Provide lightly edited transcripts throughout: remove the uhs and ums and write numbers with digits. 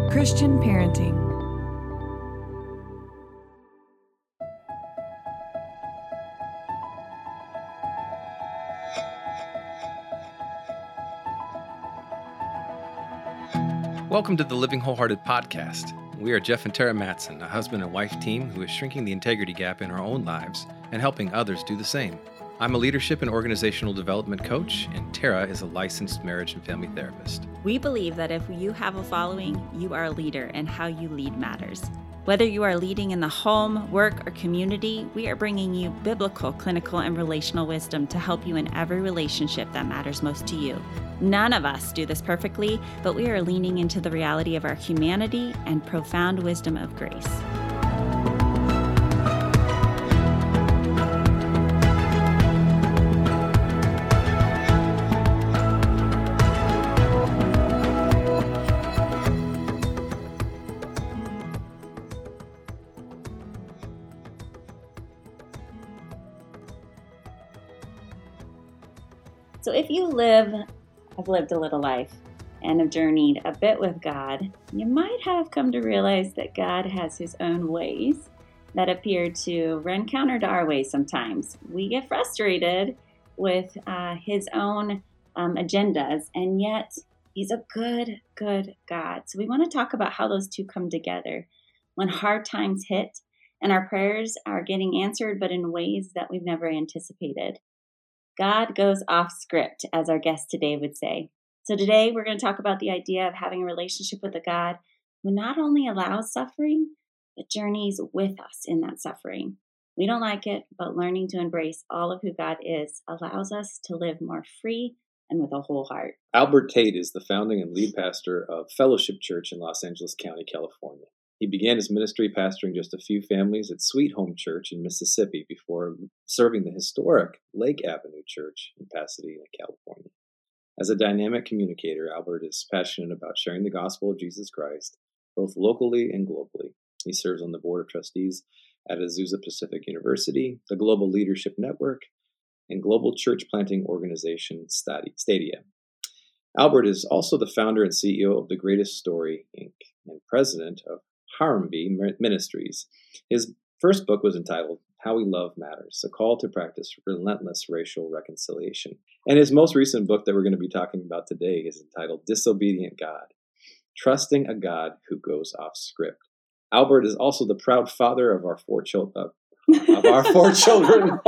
Christian Parenting. Welcome to the Living Wholehearted podcast. We are Jeff and Tara Matson, a husband and wife team who is shrinking the integrity gap in our own lives and helping others do the same. I'm a leadership and organizational development coach, and Tara is a licensed marriage and family therapist. We believe that if you have a following, you are a leader, and how you lead matters. Whether you are leading in the home, work, or community, we are bringing you biblical, clinical, and relational wisdom to help you in every relationship that matters most to you. None of us do this perfectly, but we are leaning into the reality of our humanity and profound wisdom of grace. So if you have lived a little life and have journeyed a bit with God, you might have come to realize that God has his own ways that appear to run counter to our ways sometimes. We get frustrated with his own agendas, and yet he's a good God. So we want to talk about how those two come together when hard times hit and our prayers are getting answered, but in ways that we've never anticipated. God goes off script, as our guest today would say. So today we're going to talk about the idea of having a relationship with a God who not only allows suffering, but journeys with us in that suffering. We don't like it, but learning to embrace all of who God is allows us to live more free and with a whole heart. Albert Tate is the founding and lead pastor of Fellowship Church in Los Angeles County, California. He began his ministry pastoring just a few families at Sweet Home Church in Mississippi before serving the historic Lake Avenue Church in Pasadena, California. As a dynamic communicator, Albert is passionate about sharing the gospel of Jesus Christ, both locally and globally. He serves on the board of trustees at Azusa Pacific University, the Global Leadership Network, and global church planting organization Stadia. Albert is also the founder and CEO of The Greatest Story, Inc., and president of Harmby Ministries. His first book was entitled How We Love Matters, a call to practice relentless racial reconciliation. And his most recent book that we're going to be talking about today is entitled Disobedient God, Trusting a God Who Goes Off Script. Albert is also the proud father of our four children. Not our four children.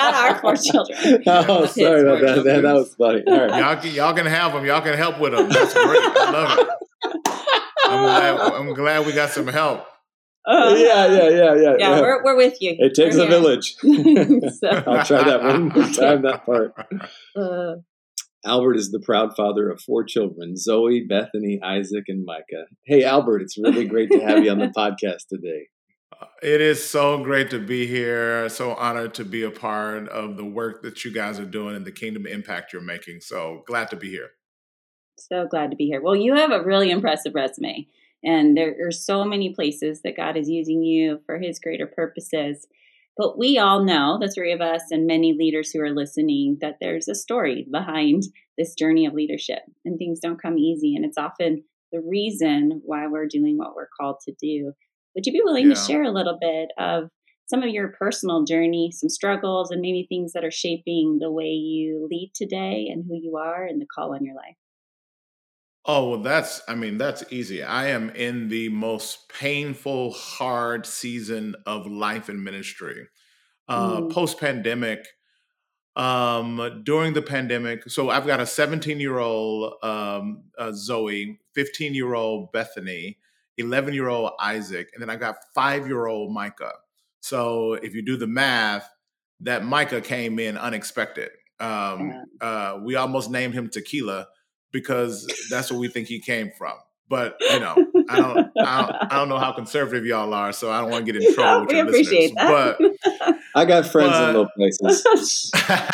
Oh, sorry about that. That was funny. All right. Y'all can have them. Y'all can help with them. That's great. I love it. I'm glad we got some help. Yeah. We're with you. It takes a village. So. I'll try that one more time, that part. Albert is the proud father of four children, Zoe, Bethany, Isaac, and Micah. Hey, Albert, it's really great to have you on the podcast today. It is so great to be here. So honored to be a part of the work that you guys are doing and the kingdom impact you're making. So glad to be here. So glad to be here. Well, you have a really impressive resume, and there are so many places that God is using you for his greater purposes. But we all know, the three of us and many leaders who are listening, that there's a story behind this journey of leadership, and things don't come easy. And it's often the reason why we're doing what we're called to do. Would you be willing to share a little bit of some of your personal journey, some struggles, and maybe things that are shaping the way you lead today and who you are and the call on your life? Oh, well, that's easy. I am in the most painful, hard season of life and ministry. Post-pandemic, during the pandemic, so I've got a 17-year-old Zoe, 15-year-old Bethany, 11-year-old Isaac, and then I got 5-year-old Micah. So if you do the math, that Micah came in unexpected. We almost named him Tequila, because that's where we think he came from. But I don't know how conservative y'all are, so I don't want to get in trouble with your listeners. That. But I got friends in low places.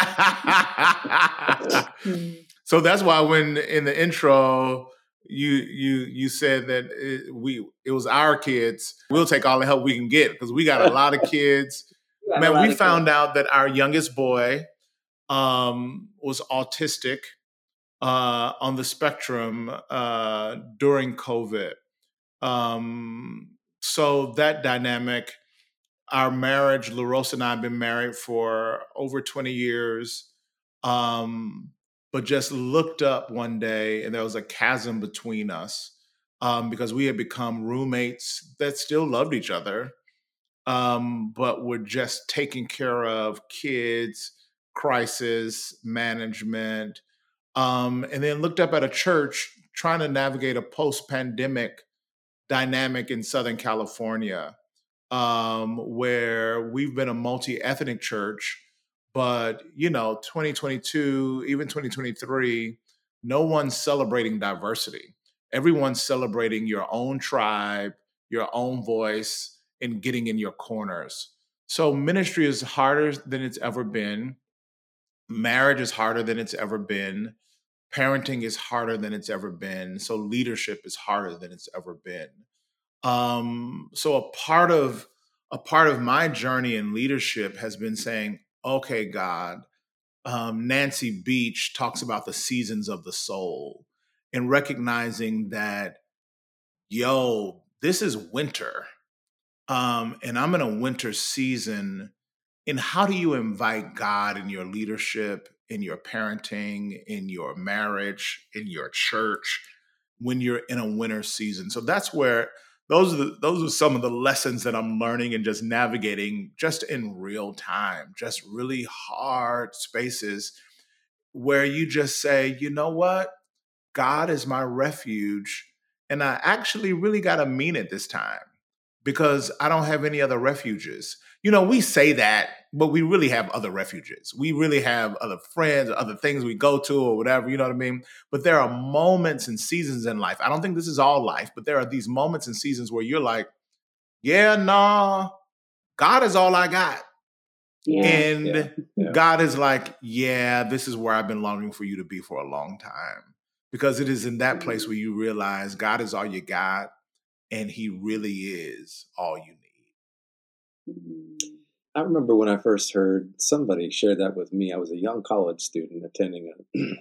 So that's why when in the intro you said that it was our kids, we'll take all the help we can get because we got a lot of kids. Man, we found out that our youngest boy was autistic. On the spectrum during COVID. So that dynamic, our marriage, LaRosa and I have been married for over 20 years, but just looked up one day and there was a chasm between us because we had become roommates that still loved each other, but were just taking care of kids, crisis management, and then looked up at a church trying to navigate a post-pandemic dynamic in Southern California, where we've been a multi-ethnic church, but 2022, even 2023, no one's celebrating diversity. Everyone's celebrating your own tribe, your own voice, and getting in your corners. So ministry is harder than it's ever been. Marriage is harder than it's ever been. Parenting is harder than it's ever been. So leadership is harder than it's ever been. So a part of my journey in leadership has been saying, okay, God, Nancy Beach talks about the seasons of the soul and recognizing that, this is winter. And I'm in a winter season. And how do you invite God in your leadership, in your parenting, in your marriage, in your church, when you're in a winter season? So that's where those are some of the lessons that I'm learning and just navigating just in real time, just really hard spaces where you just say, you know what? God is my refuge. And I actually really got to mean it this time because I don't have any other refuges. We say that, but we really have other refuges. We really have other friends, other things we go to or whatever, you know what I mean? But there are moments and seasons in life. I don't think this is all life, but there are these moments and seasons where you're like, yeah, nah, God is all I got. Yeah. And God is like, yeah, this is where I've been longing for you to be for a long time. Because it is in that place where you realize God is all you got and he really is all you need. I remember when I first heard somebody share that with me. I was a young college student attending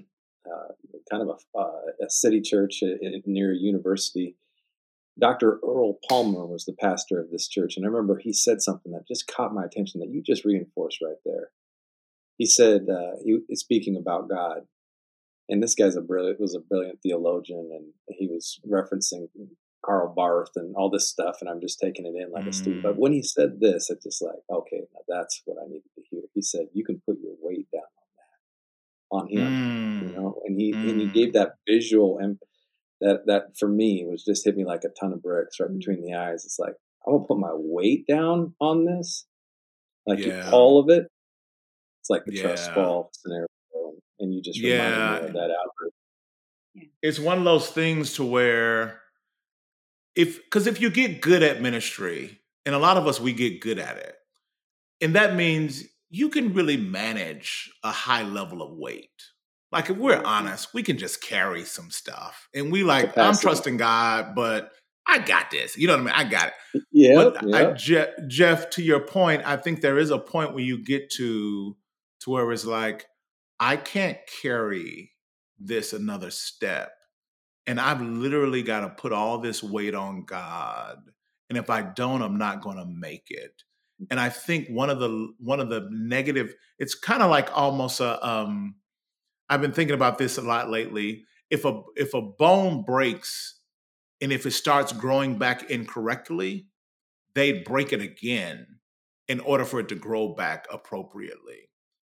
kind of a city church near a university. Dr. Earl Palmer was the pastor of this church, and I remember he said something that just caught my attention that you just reinforced right there. He said, he was speaking about God, and this guy's was a brilliant theologian, and he was referencing Karl Barth and all this stuff, and I'm just taking it in like a student. But when he said this, it's just like, okay, now that's what I needed to hear. He said, you can put your weight down on him, and he gave that visual, and that for me was just hit me like a ton of bricks right between the eyes. It's like, I'm gonna put my weight down on this, like all of it. It's like the trust fall scenario, and you just reminded me of that, Albert. It's one of those things to where because if you get good at ministry, and a lot of us, we get good at it, and that means you can really manage a high level of weight. Like if we're honest, we can just carry some stuff, and we like, capacity. I'm trusting God, but I got this. You know what I mean? I got it. Yeah. Jeff, to your point, I think there is a point where you get to where it's like, I can't carry this another step. And I've literally got to put all this weight on God. And if I don't, I'm not going to make it. And I think one of the negative, it's kind of like almost I've been thinking about this a lot lately. If a bone breaks and if it starts growing back incorrectly, they'd break it again in order for it to grow back appropriately.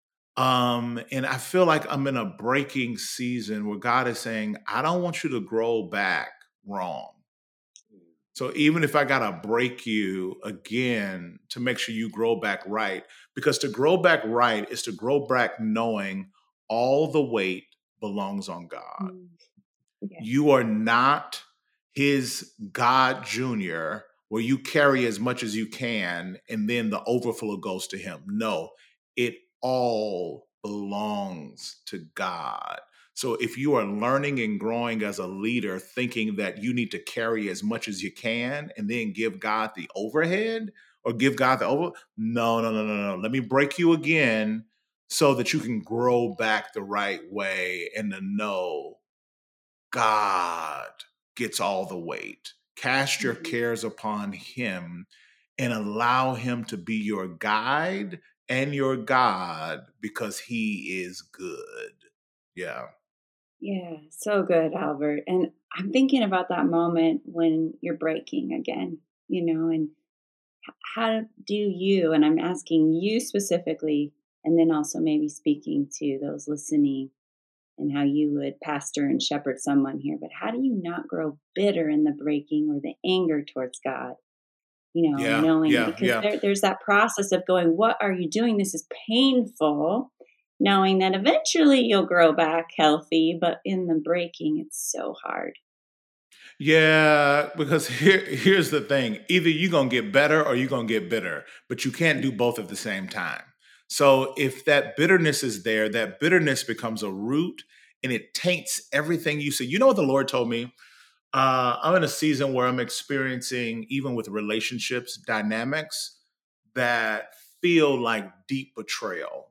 And I feel like I'm in a breaking season where God is saying, I don't want you to grow back wrong. So even if I got to break you again to make sure you grow back right, because to grow back right is to grow back knowing all the weight belongs on God. Yes. You are not his God Junior, where you carry as much as you can and then the overflow goes to him. No, it all belongs to God. So if you are learning and growing as a leader, thinking that you need to carry as much as you can and then give God the overhead or give God the no. Let me break you again so that you can grow back the right way and to know God gets all the weight Cast your cares upon him and allow him to be your guide and your God because he is good. Yeah. Yeah, so good, Albert. And I'm thinking about that moment when you're breaking again, and how do you, and I'm asking you specifically, and then also maybe speaking to those listening and how you would pastor and shepherd someone here, but how do you not grow bitter in the breaking or the anger towards God? Yeah. Knowing, Yeah. because Yeah. there's that process of going, what are you doing? This is painful, knowing that eventually you'll grow back healthy, but in the breaking, it's so hard. Yeah, because here's the thing. Either you're going to get better or you're going to get bitter, but you can't do both at the same time. So if that bitterness is there, that bitterness becomes a root and it taints everything you say. You know what the Lord told me? I'm in a season where I'm experiencing, even with relationships, dynamics that feel like deep betrayal,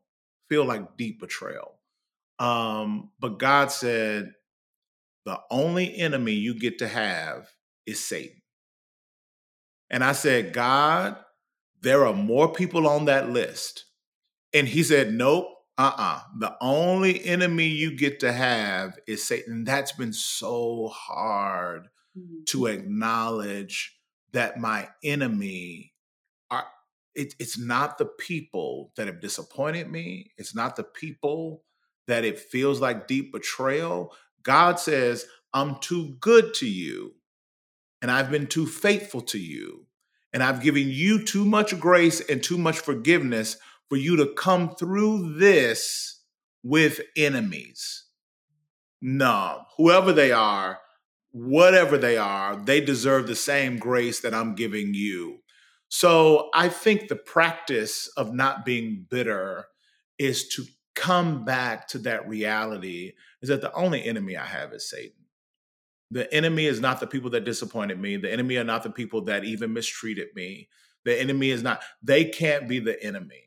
But God said, the only enemy you get to have is Satan. And I said, God, there are more people on that list. And he said, nope, the only enemy you get to have is Satan. And that's been so hard to acknowledge that my enemy are, it's not the people that have disappointed me. It's not the people that it feels like deep betrayal. God says, I'm too good to you, and I've been too faithful to you, and I've given you too much grace and too much forgiveness for you to come through this with enemies. No, whoever they are, whatever they are, they deserve the same grace that I'm giving you. So I think the practice of not being bitter is to come back to that reality, is that the only enemy I have is Satan. The enemy is not the people that disappointed me. The enemy are not the people that even mistreated me. The enemy is not, they can't be the enemy.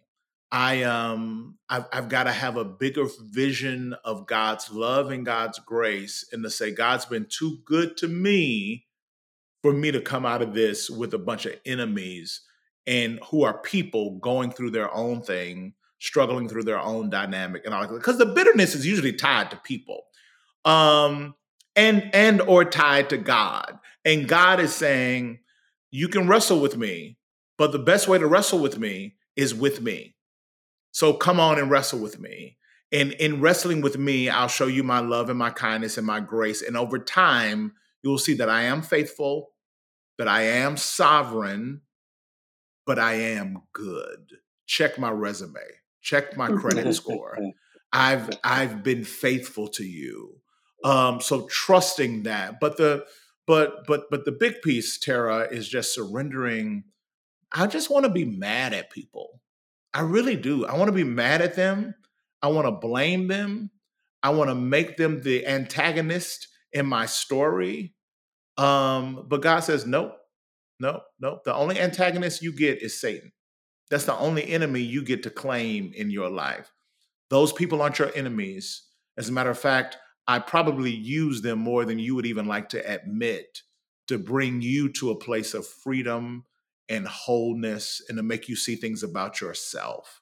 I've got to have a bigger vision of God's love and God's grace, and to say, God's been too good to me for me to come out of this with a bunch of enemies and who are people going through their own thing, struggling through their own dynamic and all that. Because the bitterness is usually tied to people. And or tied to God. And God is saying, you can wrestle with me, but the best way to wrestle with me is with me. So come on and wrestle with me. And in wrestling with me, I'll show you my love and my kindness and my grace. And over time, you'll see that I am faithful, that I am sovereign, but I am good. Check my resume. Check my credit score. I've been faithful to you. So trusting that. But the big piece, Tara, is just surrendering. I just want to be mad at people. I really do. I want to be mad at them. I want to blame them. I want to make them the antagonist in my story. But God says, nope. The only antagonist you get is Satan. That's the only enemy you get to claim in your life. Those people aren't your enemies. As a matter of fact, I probably use them more than you would even like to admit to bring you to a place of freedom and wholeness and to make you see things about yourself.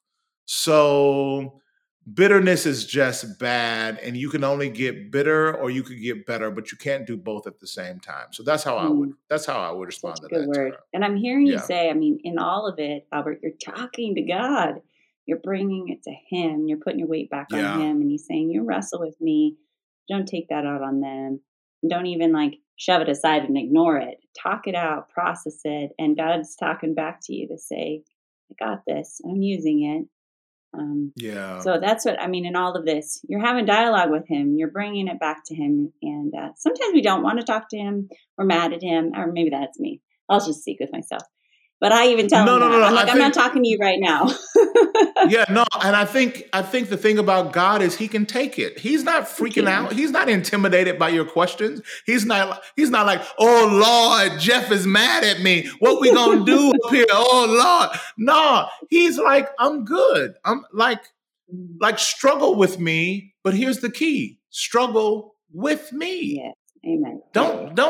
So bitterness is just bad, and you can only get bitter or you could get better, but you can't do both at the same time. So that's how I would respond Such to a good that. word. Tara. And I'm hearing you Yeah. say, in all of it, Albert, you're talking to God. You're bringing it to him. You're putting your weight back on Yeah. him. And he's saying, you wrestle with me. Don't take that out on them. Don't even shove it aside and ignore it. Talk it out, process it. And God's talking back to you to say, I got this. I'm using it. Yeah. So that's what, in all of this, you're having dialogue with him. You're bringing it back to him. And sometimes we don't want to talk to him. We're mad at him. Or maybe that's me. I'll just speak with myself. But I even tell him that. No. I'm not talking to you right now. Yeah, no, and I think the thing about God is he can take it. He's not freaking out. He's not intimidated by your questions. He's not like, oh Lord, Jeff is mad at me. What we gonna do up here? Oh Lord. No, he's like, I'm good. I'm like struggle with me, but here's the key. Struggle with me. Yes. Amen. Don't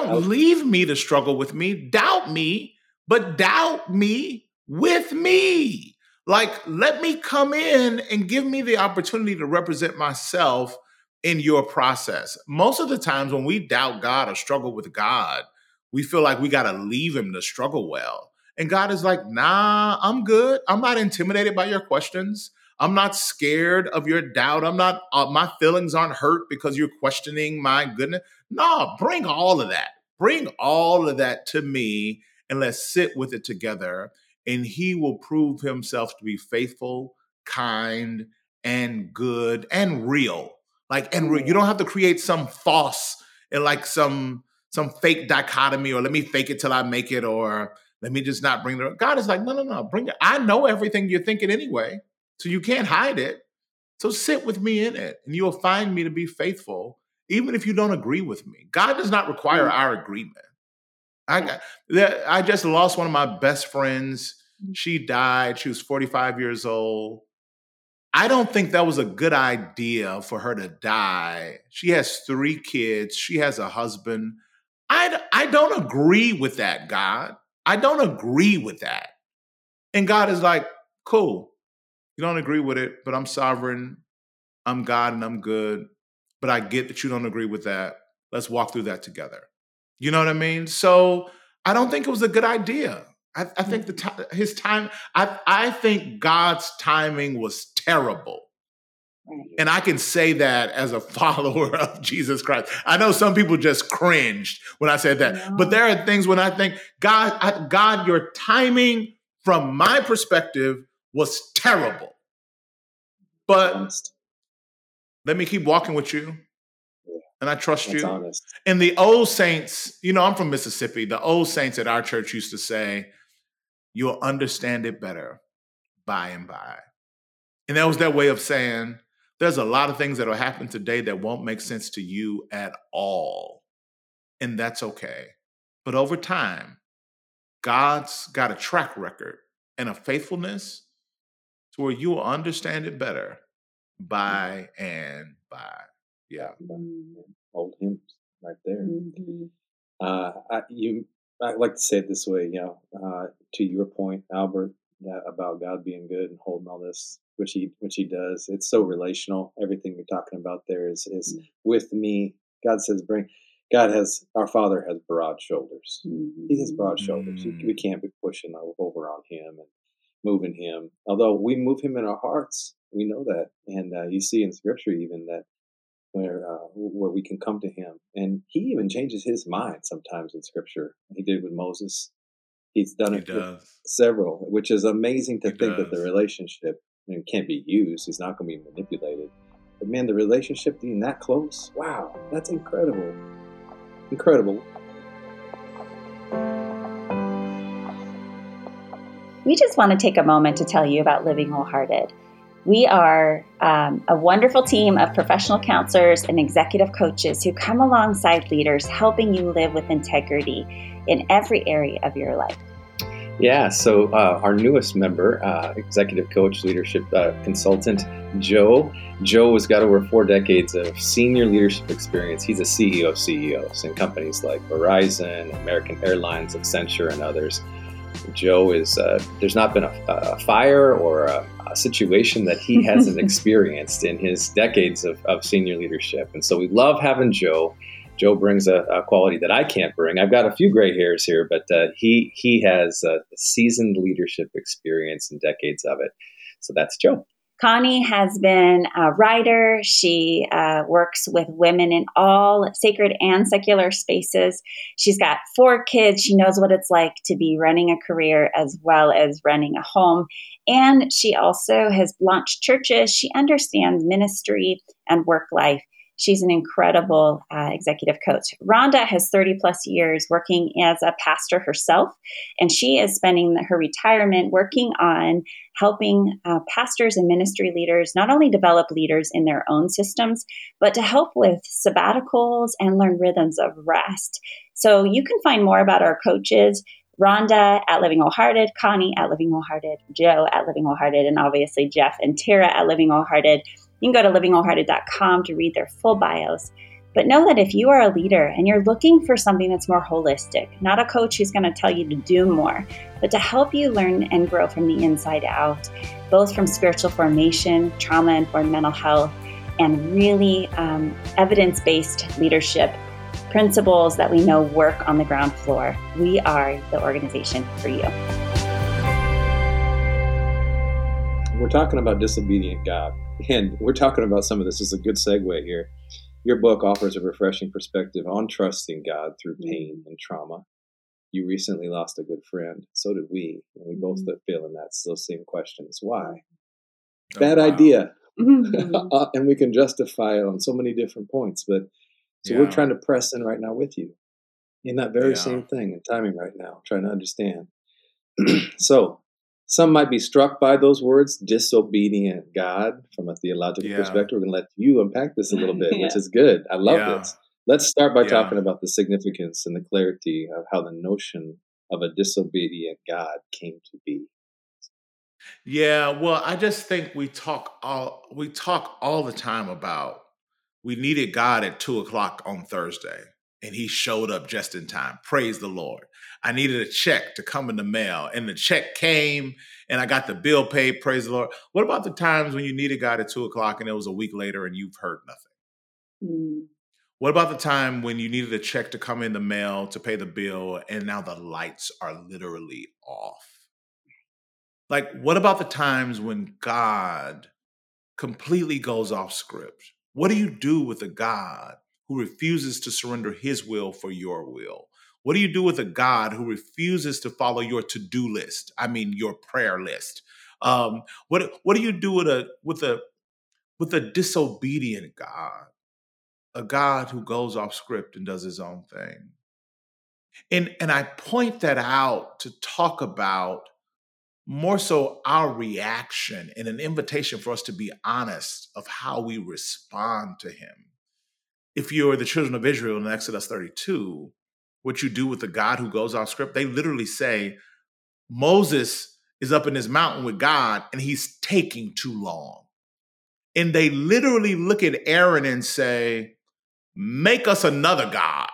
Don't leave me to struggle with me. Doubt me, but doubt me with me. Like, let me come in and give me the opportunity to represent myself in your process. Most of the times when we doubt God or struggle with God, we feel like we got to leave him to struggle well. And God is like, nah, I'm good. I'm not intimidated by your questions. I'm not scared of your doubt. I'm not, my feelings aren't hurt because you're questioning my goodness. No, bring all of that. Bring all of that to me and let's sit with it together. And he will prove himself to be faithful, kind, and good and real. Like, and you don't have to create some false and like some fake dichotomy, or let me fake it till I make it, or let me just not bring it. God is like, no, bring it. I know everything you're thinking anyway, so you can't hide it. So sit with me in it, and you'll find me to be faithful, even if you don't agree with me. God does not require our agreement. I just lost one of my best friends. She died. She was 45 years old. I don't think that was a good idea for her to die. She has 3 kids. She has a husband. I don't agree with that, God. I don't agree with that. And God is like, cool. You don't agree with it, but I'm sovereign. I'm God and I'm good. But I get that you don't agree with that. Let's walk through that together. You know what I mean? So I don't think it was a good idea. I think his time, I think God's timing was terrible. Right. And I can say that as a follower of Jesus Christ. I know some people just cringed when I said that, yeah. But there are things when I think, God, your timing from my perspective was terrible. But let me keep walking with you. Yeah. And I trust you. Honest. And the old saints, I'm from Mississippi. The old saints at our church used to say, you'll understand it better by and by. And that was their way of saying, there's a lot of things that will happen today that won't make sense to you at all. And that's okay. But over time, God's got a track record and a faithfulness to where you will understand it better by and by. Yeah. Old hymns right there. Mm-hmm. I like to say it this way, to your point, Albert, about God being good and holding all this, which he does. It's so relational. Everything you're talking about there is mm-hmm. with me. God says, our Father has broad shoulders. Mm-hmm. He has broad shoulders. We can't be pushing over on him and moving him. Although we move him in our hearts, we know that. And you see in Scripture even that where we can come to him. And he even changes his mind sometimes in Scripture. He did with Moses. He's done it with several, which is amazing to think that the relationship can't be used. He's not going to be manipulated. But man, the relationship being that close, wow, that's incredible. Incredible. We just want to take a moment to tell you about Living Wholehearted. We are a wonderful team of professional counselors and executive coaches who come alongside leaders, helping you live with integrity in every area of your life. Yeah, so our newest member, executive coach, leadership consultant, Joe. Joe has got over 4 decades of senior leadership experience. He's a CEO of CEOs in companies like Verizon, American Airlines, Accenture, and others. Joe is, there's not been a fire or a situation that he hasn't experienced in his decades of senior leadership. And so we love having Joe. Joe brings a quality that I can't bring. I've got a few gray hairs here, but he has seasoned leadership experience and decades of it. So that's Joe. Connie has been a writer. She works with women in all sacred and secular spaces. She's got 4 kids. She knows what it's like to be running a career as well as running a home. And she also has launched churches. She understands ministry and work life. She's an incredible executive coach. Rhonda has 30 plus years working as a pastor herself, and she is spending her retirement working on helping pastors and ministry leaders not only develop leaders in their own systems, but to help with sabbaticals and learn rhythms of rest. So you can find more about our coaches, Rhonda at Living Wholehearted, Connie at Living Wholehearted, Joe at Living Wholehearted, and obviously Jeff and Tara at Living Wholehearted. You can go to livingwholehearted.com to read their full bios. But know that if you are a leader and you're looking for something that's more holistic, not a coach who's going to tell you to do more, but to help you learn and grow from the inside out, both from spiritual formation, trauma-informed mental health, and really evidence-based leadership principles that we know work on the ground floor, we are the organization for you. We're talking about disobedient God, and we're talking about some of this. This is a good segue here. Your book offers a refreshing perspective on trusting God through pain and trauma. You recently lost a good friend. So did we. And we both feel in those same questions. Why? Bad idea. And we can justify it on so many different points. But we're trying to press in right now with you in that very same thing and timing right now, trying to understand. So some might be struck by those words, disobedient God, from a theological perspective. We're going to let you unpack this a little bit, which is good. I love this. Let's start by talking about the significance and the clarity of how the notion of a disobedient God came to be. Yeah, well, I just think we talk all the time about we needed God at 2:00 on Thursday, and he showed up just in time. Praise the Lord. I needed a check to come in the mail, and the check came, and I got the bill paid. Praise the Lord. What about the times when you needed God at 2:00 and it was a week later and you've heard nothing? What about the time when you needed a check to come in the mail to pay the bill, and now the lights are literally off? Like, what about the times when God completely goes off script? What do you do with a God who refuses to surrender his will for your will? What do you do with a God who refuses to follow your to-do list? I mean, your prayer list. What do you do with a disobedient God? A God who goes off script and does his own thing. And I point that out to talk about more so our reaction and an invitation for us to be honest of how we respond to him. If you're the children of Israel in Exodus 32, what you do with the God who goes off script, they literally say, Moses is up in this mountain with God and he's taking too long. And they literally look at Aaron and say, make us another God.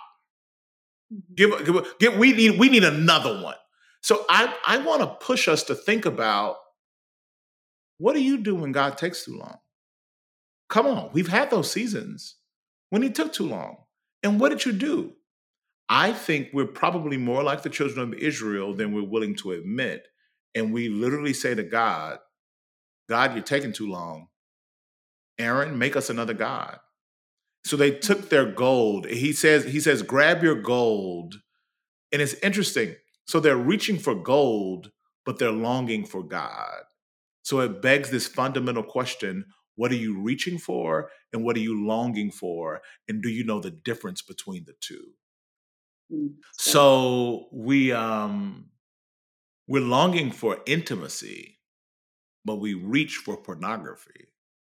We need another one. So I want to push us to think about, what do you do when God takes too long? Come on, we've had those seasons when he took too long. And what did you do? I think we're probably more like the children of Israel than we're willing to admit. And we literally say to God, God, you're taking too long. Aaron, make us another God. So they took their gold. He says, grab your gold. And it's interesting. So they're reaching for gold, but they're longing for God. So it begs this fundamental question: what are you reaching for and what are you longing for? And do you know the difference between the two? So we're longing for intimacy, but we reach for pornography.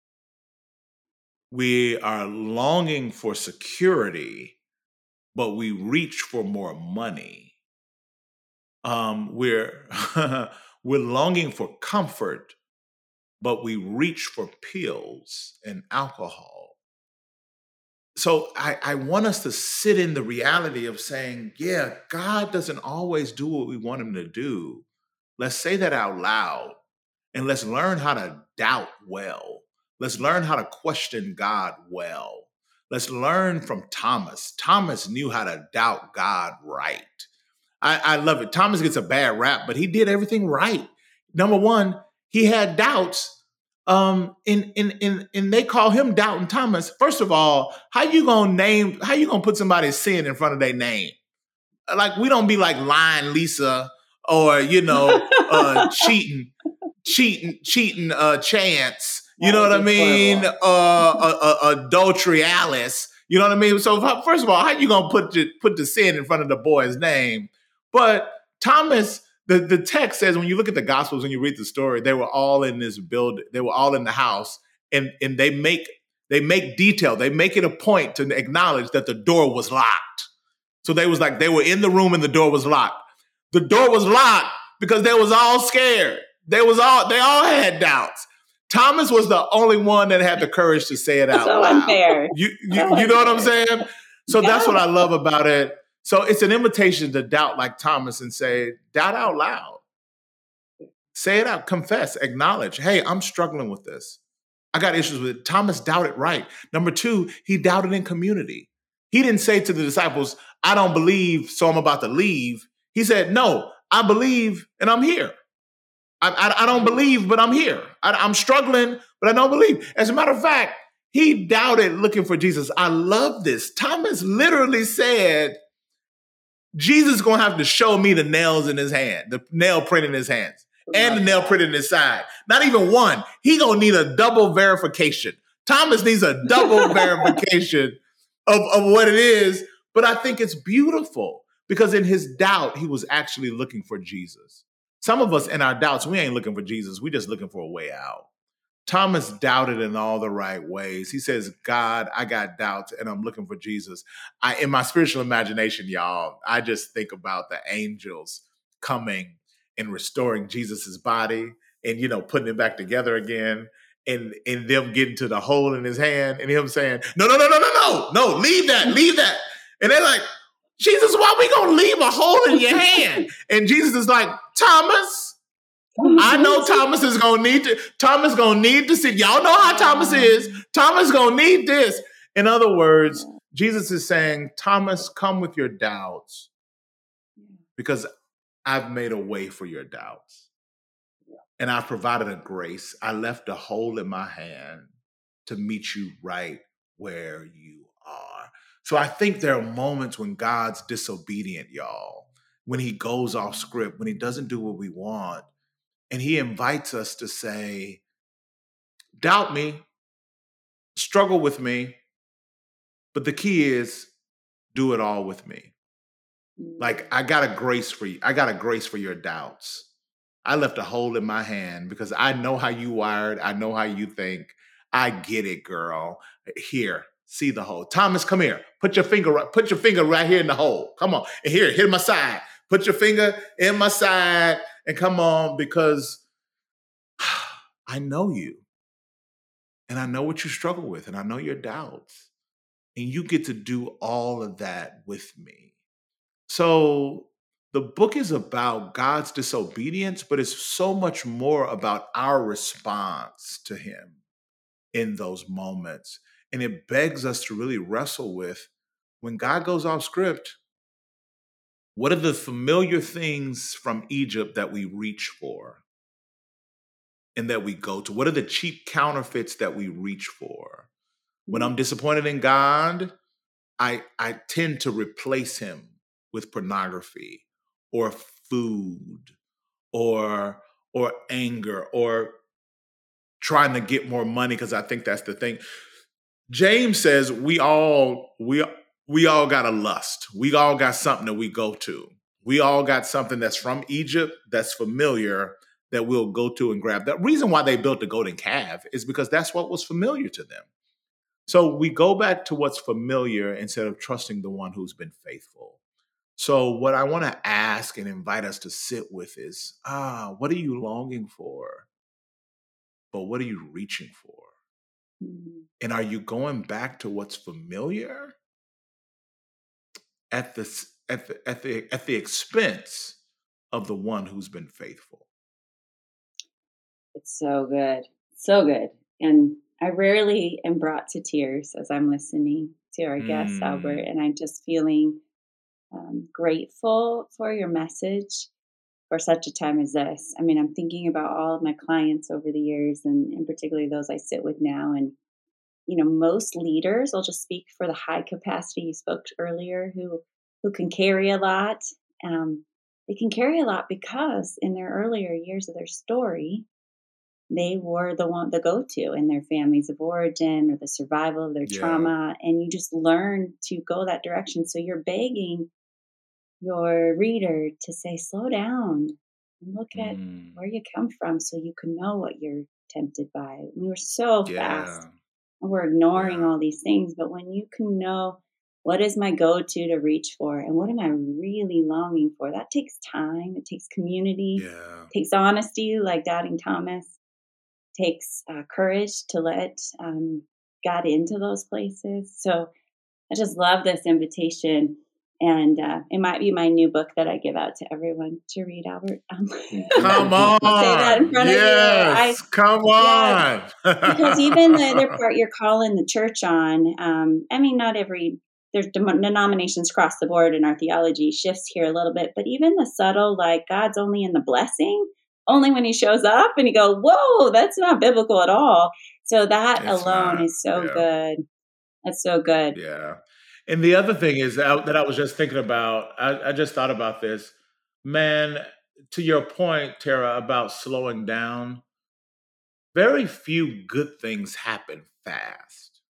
We are longing for security, but we reach for more money. We're longing for comfort, but we reach for pills and alcohol. So I want us to sit in the reality of saying, yeah, God doesn't always do what we want him to do. Let's say that out loud, and let's learn how to doubt well. Let's learn how to question God well. Let's learn from Thomas. Thomas knew how to doubt God right. I love it. Thomas gets a bad rap, but he did everything right. Number one, he had doubts. And they call him Doubting Thomas. First of all, how you gonna put somebody's sin in front of their name? Like, we don't be like Lying Lisa or, cheating Chance. You know what I mean? Adultery Alice. You know what I mean? So first of all, how you gonna put the sin in front of the boy's name? But Thomas, the text says, when you look at the Gospels and you read the story, they were all in this building. They were all in the house, and they make detail. They make it a point to acknowledge that the door was locked. So they were in the room and the door was locked. The door was locked because they was all scared. They all had doubts. Thomas was the only one that had the courage to say it out so loud. Unfair. You know what I'm saying? So that's what I love about it. So it's an invitation to doubt like Thomas and say, doubt out loud. Say it out, confess, acknowledge, hey, I'm struggling with this. I got issues with it. Thomas doubted right. Number 2, he doubted in community. He didn't say to the disciples, I don't believe, so I'm about to leave. He said, no, I believe and I'm here. I don't believe, but I'm here. I'm struggling, but I don't believe. As a matter of fact, he doubted looking for Jesus. I love this. Thomas literally said, Jesus is going to have to show me the nails in his hand, the nail print in his hands, and the nail print in his side. Not even one. He going to need a double verification. Thomas needs a double verification of what it is. But I think it's beautiful because in his doubt, he was actually looking for Jesus. Some of us in our doubts, we ain't looking for Jesus. We're just looking for a way out. Thomas doubted in all the right ways. He says, God, I got doubts and I'm looking for Jesus. In my spiritual imagination, y'all, I just think about the angels coming and restoring Jesus's body and, putting it back together again and them getting to the hole in his hand and him saying, no, leave that. And they're like, Jesus, why we going to leave a hole in your hand? And Jesus is like, Thomas, I know Thomas is going to need to see. Y'all know how Thomas is. Thomas going to need this. In other words, Jesus is saying, Thomas, come with your doubts because I've made a way for your doubts. And I've provided a grace. I left a hole in my hand to meet you right where you are. So I think there are moments when God's disobedient, y'all, when he goes off script, when he doesn't do what we want. And he invites us to say, doubt me, struggle with me, but the key is do it all with me. Like, I got a grace for you. I got a grace for your doubts. I left a hole in my hand because I know how you wired. I know how you think. I get it, girl. Here, see the hole. Thomas, come here. Put your finger right here in the hole. Come on. And here, hit my side. Put your finger in my side and come on, because I know you. And I know what you struggle with. And I know your doubts. And you get to do all of that with me. So the book is about God's disobedience, but it's so much more about our response to him in those moments. And it begs us to really wrestle with, when God goes off script, what are the familiar things from Egypt that we reach for and that we go to? What are the cheap counterfeits that we reach for? When I'm disappointed in God, I tend to replace him with pornography or food or anger or trying to get more money because I think that's the thing. James says we all got a lust. We all got something that we go to. We all got something that's from Egypt that's familiar that we'll go to and grab. The reason why they built the golden calf is because that's what was familiar to them. So we go back to what's familiar instead of trusting the one who's been faithful. So what I want to ask and invite us to sit with is, what are you longing for? But what are you reaching for? Mm-hmm. And are you going back to what's familiar at the expense of the one who's been faithful? It's so good. So good. And I rarely am brought to tears as I'm listening to our guest, Albert, and I'm just feeling grateful for your message for such a time as this. I mean, I'm thinking about all of my clients over the years, and particularly those I sit with now. And, most leaders, I'll just speak for the high capacity you spoke earlier, who can carry a lot. They can carry a lot because in their earlier years of their story, they were the go-to in their families of origin or the survival of their trauma. And you just learn to go that direction. So you're begging your reader to say, slow down and look at where you come from so you can know what you're tempted by. We were so fast and we're ignoring all these things. But when you can know, what is my go-to to reach for and what am I really longing for? That takes time. It takes community. It takes honesty, like doubting Thomas. takes courage to let God into those places. So I just love this invitation. And it might be my new book that I give out to everyone to read, Albert. Come Say that in on. front of you. Yes. Come Yeah, on. because even the other part you're calling the church on, I mean, not every, there's denominations across the board and our theology shifts here a little bit, but even the subtle, like God's only in the blessing, only when he shows up and you go, whoa, that's not biblical at all. So that It's alone not. is so Yeah. good. That's so good. Yeah. And the other thing is that I was just thinking about, I just thought about this. Man, to your point, Tara, about slowing down, very few good things happen fast.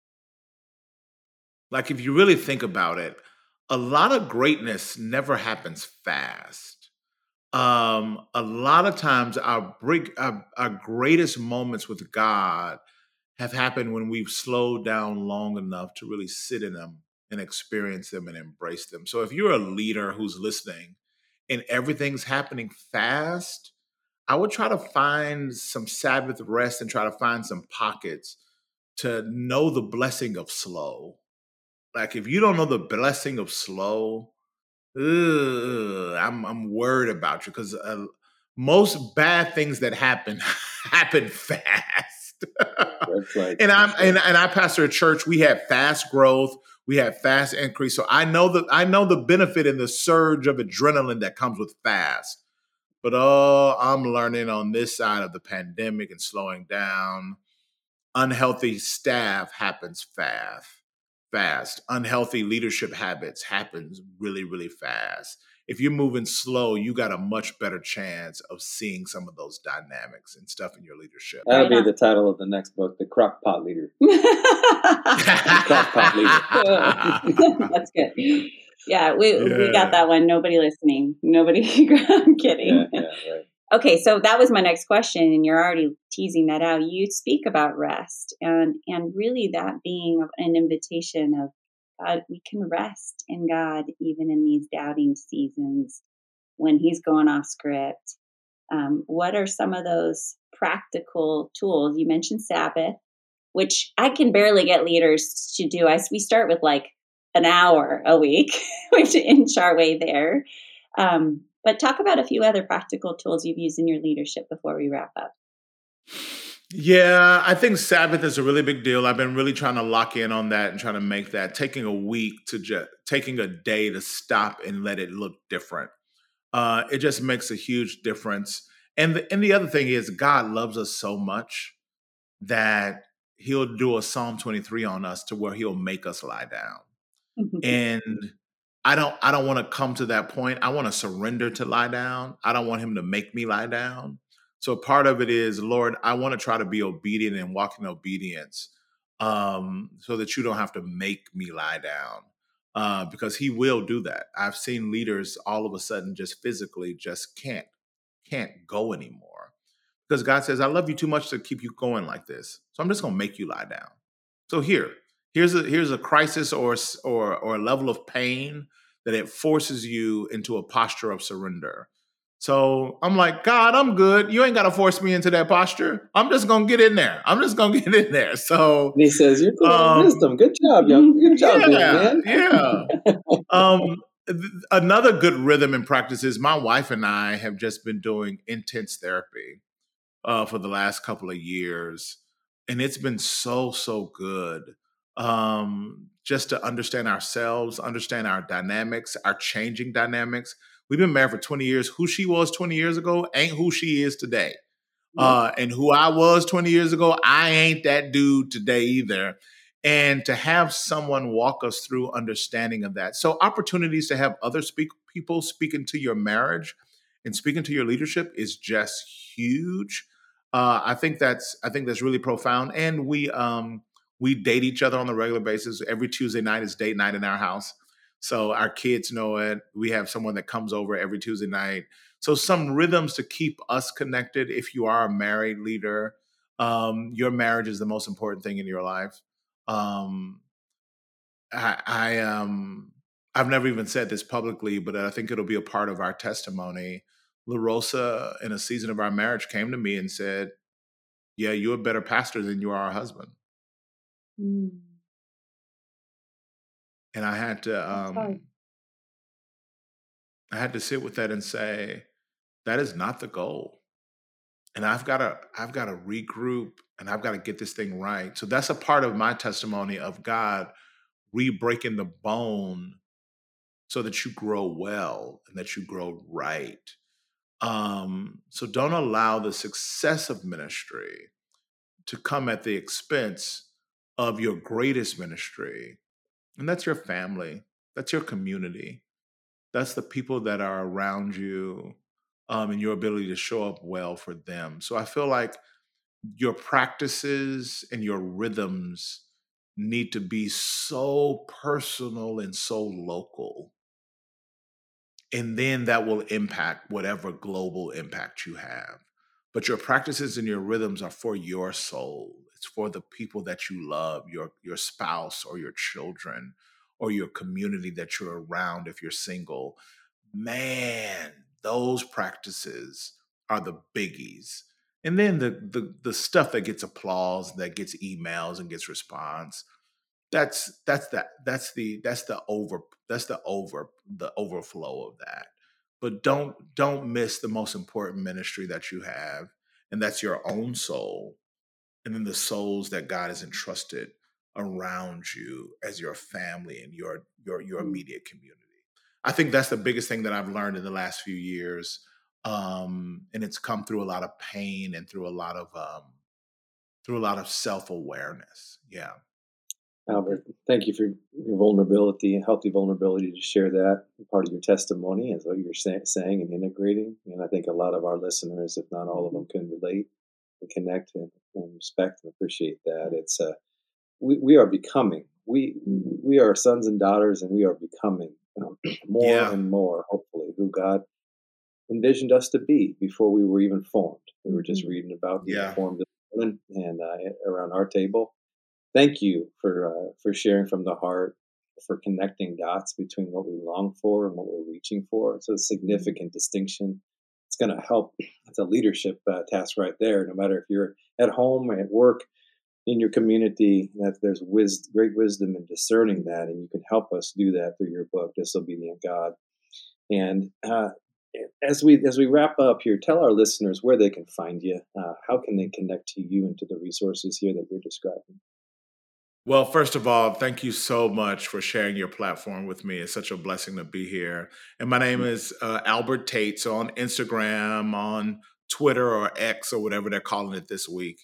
Like, if you really think about it, a lot of greatness never happens fast. A lot of times, our greatest moments with God have happened when we've slowed down long enough to really sit in them and experience them and embrace them. So if you're a leader who's listening and everything's happening fast, I would try to find some Sabbath rest and try to find some pockets to know the blessing of slow. Like, if you don't know the blessing of slow, I'm worried about you, because most bad things that happen happen fast. And I pastor a church. We had fast growth. We had fast increase. So I know the benefit and the surge of adrenaline that comes with fast. But I'm learning on this side of the pandemic and slowing down. Unhealthy staff happens fast. Unhealthy leadership habits happens really, really fast. If you're moving slow, you got a much better chance of seeing some of those dynamics and stuff in your leadership. That'll be the title of the next book, The Crockpot Leader. Crockpot Leader. That's good. Yeah, we got that one. Nobody listening. Nobody. I'm kidding. Yeah, right. Okay, so that was my next question, and you're already teasing that out. You speak about rest, and really that being an invitation of God. We can rest in God even in these doubting seasons when He's going off script. What are some of those practical tools? You mentioned Sabbath, which I can barely get leaders to do. We start with like an hour a week, which inch our way there. But talk about a few other practical tools you've used in your leadership before we wrap up. Yeah, I think Sabbath is a really big deal. I've been really trying to lock in on that and trying to make that, taking a day to stop and let it look different. It just makes a huge difference. And the other thing is, God loves us so much that He'll do a Psalm 23 on us to where He'll make us lie down. And I don't want to come to that point. I want to surrender to lie down. I don't want Him to make me lie down. So part of it is, Lord, I want to try to be obedient and walk in obedience, so that you don't have to make me lie down, because He will do that. I've seen leaders all of a sudden just physically just can't go anymore, because God says, I love you too much to keep you going like this. So I'm just going to make you lie down. So here's a crisis or a level of pain that it forces you into a posture of surrender. So I'm like, God, I'm good. You ain't got to force me into that posture. I'm just going to get in there. So He says, you're good wisdom. Good job, young. Good job, man. Yeah. Another good rhythm and practice is, my wife and I have just been doing intense therapy for the last couple of years. And it's been so good. Just to understand ourselves, understand our dynamics, our changing dynamics. We've been married for 20 years. Who she was 20 years ago ain't who she is today. And who I was 20 years ago, I ain't that dude today either. And to have someone walk us through understanding of that. So opportunities to have other people speak into your marriage and speak into your leadership is just huge. I think that's really profound. And we date each other on a regular basis. Every Tuesday night is date night in our house. So our kids know it. We have someone that comes over every Tuesday night. So some rhythms to keep us connected. If you are a married leader, your marriage is the most important thing in your life. I've never even said this publicly, but I think it'll be a part of our testimony. La Rosa, in a season of our marriage, came to me and said, yeah, you're a better pastor than you are a husband. Mm. And I had to sit with that and say, that is not the goal. And I've got to regroup, and I've got to get this thing right. So that's a part of my testimony of God re-breaking the bone so that you grow well and that you grow right. So don't allow the success of ministry to come at the expense of your greatest ministry. And that's your family. That's your community. That's the people that are around you, and your ability to show up well for them. So I feel like your practices and your rhythms need to be so personal and so local. And then that will impact whatever global impact you have. But your practices and your rhythms are for your soul. It's for the people that you love, your spouse or your children or your community that you're around if you're single. Man, those practices are the biggies. And then the stuff that gets applause, that gets emails and gets response, that's the overflow of that. But don't miss the most important ministry that you have, and that's your own soul, and then the souls that God has entrusted around you as your family and your immediate community. I think that's the biggest thing that I've learned in the last few years, and it's come through a lot of pain and through a lot of self-awareness. Yeah. Albert, thank you for your vulnerability, healthy vulnerability to share that part of your testimony as what you're saying and integrating. And I think a lot of our listeners, if not all of them, can relate and connect and respect and appreciate that. It's we are becoming. We are sons and daughters, and we are becoming more and more, hopefully, who God envisioned us to be before we were even formed. We were just reading about being formed and around our table. Thank you for sharing from the heart, for connecting dots between what we long for and what we're reaching for. It's a significant distinction. It's going to help. It's a leadership task right there. No matter if you're at home or at work, in your community, that there's great wisdom in discerning that, and you can help us do that through your book, Disobedient God. And as we wrap up here, tell our listeners where they can find you. How can they connect to you and to the resources here that you're describing? Well, first of all, thank you so much for sharing your platform with me. It's such a blessing to be here. And my name is Albert Tate. So on Instagram, on Twitter or X or whatever they're calling it this week,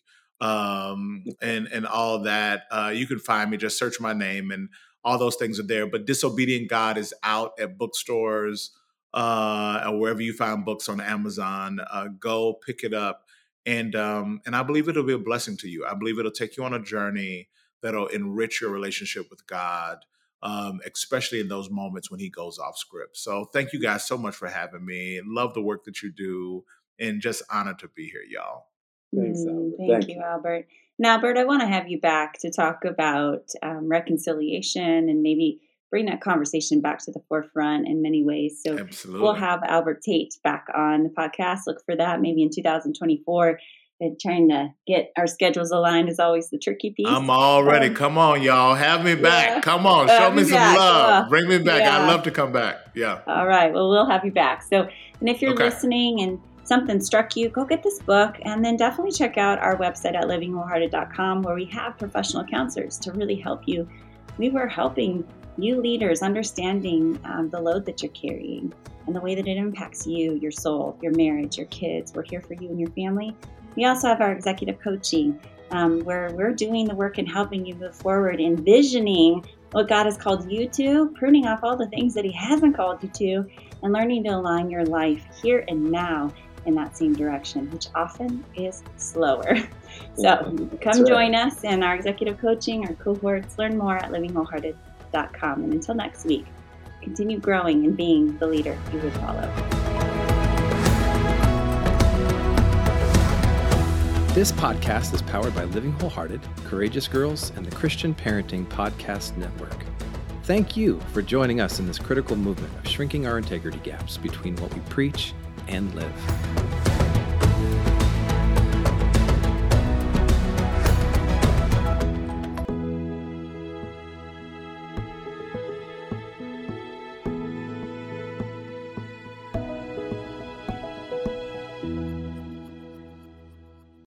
and all that, you can find me. Just search my name, and all those things are there. But Disobedient God is out at bookstores or wherever you find books on Amazon. Go pick it up, and I believe it'll be a blessing to you. I believe it'll take you on a journey that'll enrich your relationship with God, especially in those moments when he goes off script. So thank you guys so much for having me. Love the work that you do, and just honored to be here, y'all. Thanks, Albert. Thank you, Albert. Now, Albert, I want to have you back to talk about reconciliation and maybe bring that conversation back to the forefront in many ways. So absolutely, we'll have Albert Tate back on the podcast. Look for that maybe in 2024. And trying to get our schedules aligned is always the tricky piece. I'm all ready. Come on, y'all. Have me back. Yeah. Come on. Show me some love. Bring me back. Yeah. I'd love to come back. Yeah. All right. Well, we'll have you back. So, and if you're listening and something struck you, go get this book, and then definitely check out our website at livingwholehearted.com, where we have professional counselors to really help you. We were helping you leaders understanding the load that you're carrying and the way that it impacts you, your soul, your marriage, your kids. We're here for you and your family. We also have our executive coaching, where we're doing the work and helping you move forward, envisioning what God has called you to, pruning off all the things that he hasn't called you to, and learning to align your life here and now in that same direction, which often is slower. So come join us in our executive coaching, our cohorts. Learn more at livingwholehearted.com. And until next week, continue growing and being the leader you would follow. This podcast is powered by Living Wholehearted, Courageous Girls, and the Christian Parenting Podcast Network. Thank you for joining us in this critical movement of shrinking our integrity gaps between what we preach and live.